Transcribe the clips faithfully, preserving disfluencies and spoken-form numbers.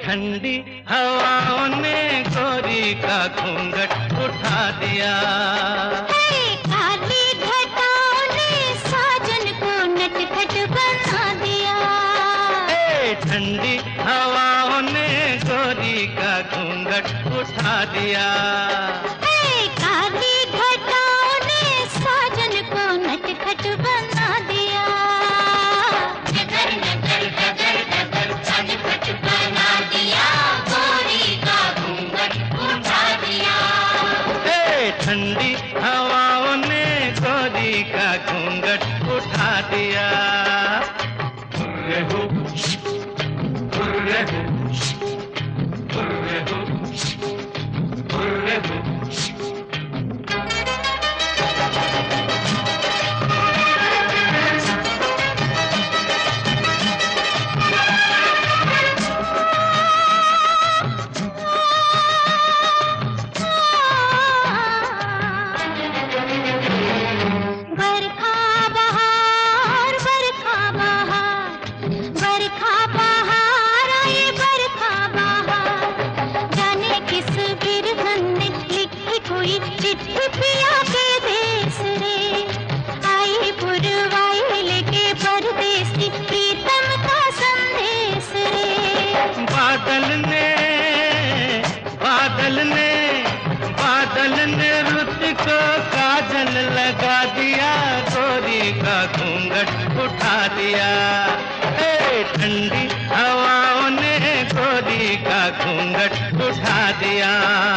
ठंडी हवाओं ने गोरी का घूंघट उठा दिया। काली घटाओं ने साजन को नटखट बना दिया। ठंडी हवाओं ने गोरी का घूंघट उठा दिया। काली घटाओं ने साजन को नटखट बना दिया। नगर नगर नगर नगर नटखट बना दिया, गोरी का घूंघट उठा दिया। ठंडी हवाओं ने गोरी का घूंघट उठा दिया। हुर्रे हो, हुर्रे हो, हुर्रे हो, हुर्रे हो। चिट्ठी पिया के देश रे, आई पुरवाई लेके परदेसी प्रीतम का संदेश रे। बादल ने बादल ने बादल ने रुत को काजल लगा दिया, गोरी का घूंघट उठा दिया। ए ठंडी हवाओं ने गोरी का घूंघट उठा दिया।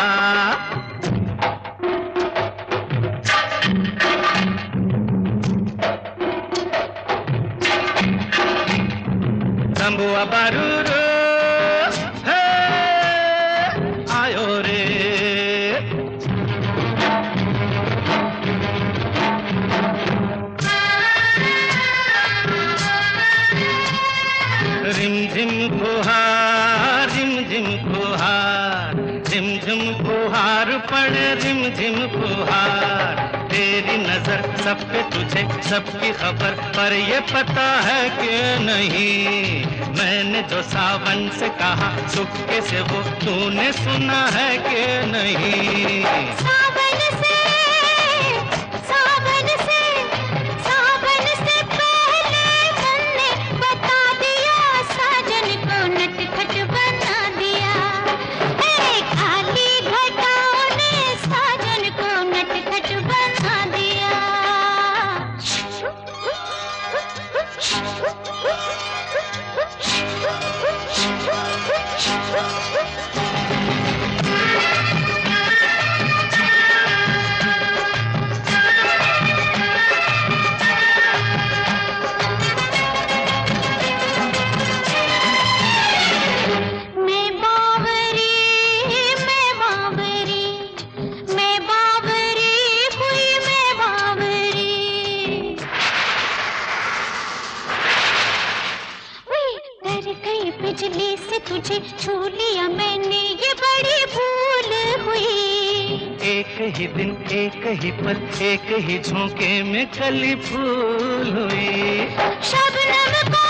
तंबुआ बारूरो है आयो रे, रिम झिम फुहार रिम झिम फुहार रिम झिम फुहार पड़े रिम झिम फुहार। तेरी नजर सब पे तुझे सबकी खबर, पर ये पता है कि नहीं मैंने जो सावन से कहा चुपके से वो तूने सुना है कि नहीं। सावन से सावन से सावन से पहले तुमने बता दिया, साजन को नटखट बना दिया। ए काली घटाओं ने साजन को नटखट बना दिया। बिजली से तुझे छू लिया मैंने, ये बड़ी भूल हुई। एक ही दिन एक ही पल एक ही झोंके में कली फूल हुई। शबनम को